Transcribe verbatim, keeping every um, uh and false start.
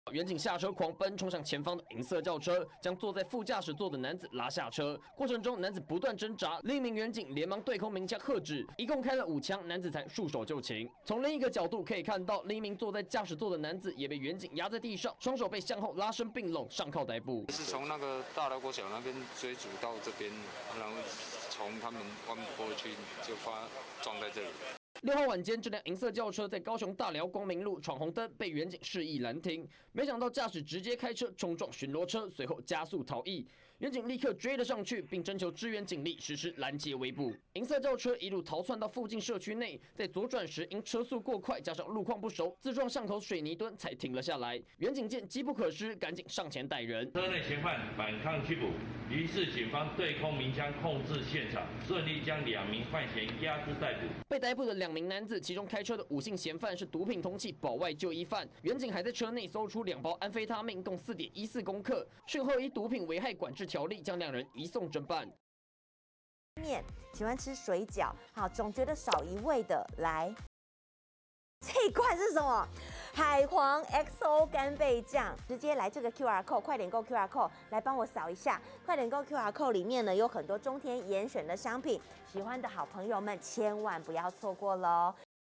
远景下车狂奔，冲向前方的银色轿车，将坐在副驾驶座的男子拉下车。过程中，男子不断挣扎，另一名远警连忙对空鸣枪喝止，一共开了五枪，男子才束手就擒。从另一个角度可以看到，另一名坐在驾驶座的男子也被远警压在地上，双手被向后拉伸并拢，上铐逮捕。 是从那个大辽国小那边追逐到这边，然后从他们弯过去就发撞在这里。 六号晚间，这辆银色轿车在高雄大寮光明路闯红灯，被远警示意拦停。没想到驾驶直接开车冲撞巡逻车，随后加速逃逸。远警立刻追了上去，并征求支援警力实施拦截围捕。银色轿车一路逃窜到附近社区内，在左转时因车速过快，加上路况不熟，自撞巷口水泥墩才停了下来。远警见机不可失，赶紧上前带人。 车内嫌犯反抗拘捕，于是警方对空鸣枪控制现场，顺利将两名犯嫌押至逮捕。 被逮捕的两名男子，其中开车的五姓嫌犯是毒品通缉保外就医犯。远警还在车内搜出两包安非他命，共四点一四公克。讯后依毒品危害管制条例，将两人移送侦办。 面喜欢吃水饺，好，总觉得少一味的，来，这一罐是什么？海皇 X O 干贝酱，直接来这个 Q R code， 快点购 Q R code 来帮我扫一下。快点购 Q R code 里面呢有很多中天严选的商品，喜欢的好朋友们千万不要错过喽。